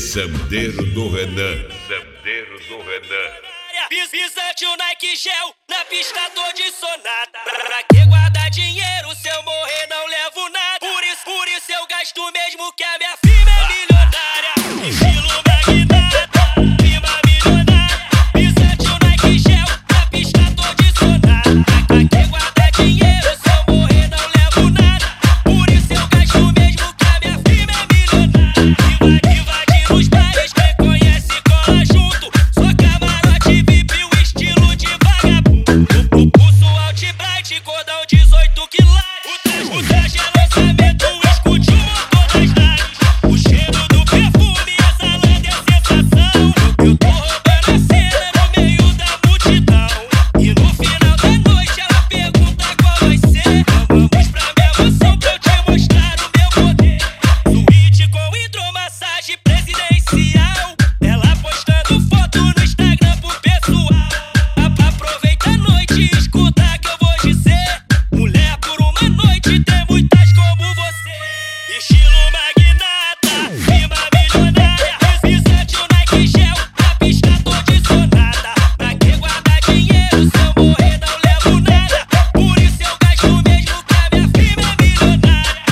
Sandeiro do Renan. Sandeiro do Renan. Visante o Nike Gel, na pista tô de sonata. Pra que guardar dinheiro se eu morrer não levo nada? Por isso eu gasto mesmo que a minha firma é milionária. Estilo magnata, firma milionária. Visante o Nike Gel, na pista tô de sonata. Pra que guardar dinheiro se eu morrer não levo nada? Por isso eu gasto mesmo que a minha firma é milionária. Invadir os bares, quem conhece cola junto. Só camarote VIP, o estilo de vagabundo. Pulso alt bright, cordão 18 quilates. O traje é lançamento, escute o motor das naves. O cheiro do perfume exalando é sensação. Eu tô roubando a cena no meio da multidão. E no final da noite ela pergunta qual vai ser. Vamos pra minha mansão pra eu te mostrar o meu poder. Suíte com hidromassagem presidencial. Ela postando foto no Instagram pro pessoal. Aproveita a noite e escuta que eu vou dizer. Mulher por uma noite tem muitas como você. Estilo magnata, firma milionária. Visante o Nike Gel, na pista tô de sonata. Pra que guardar dinheiro se eu morrer não levo nada? Por isso eu gasto mesmo que a minha firma é milionária.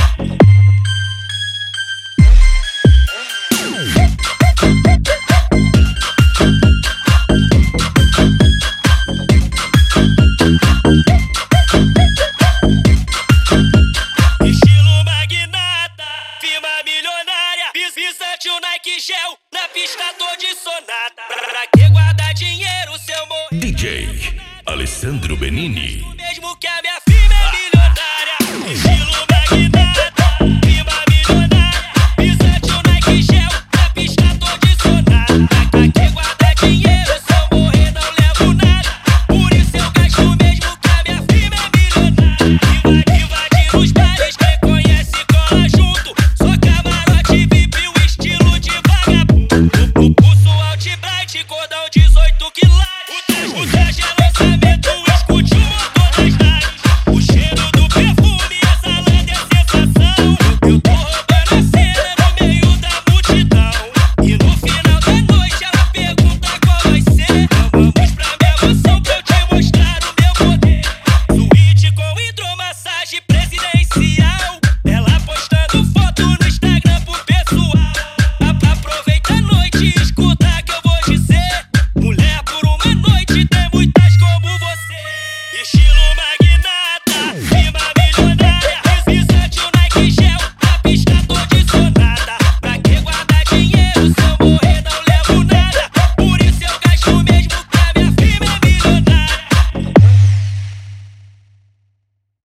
Estilo magnata, firma milionária. Visante o Nike Gel, na pista tô de sonata. Pra que guardar dinheiro se eu morrer? DJ Alessandro Benini.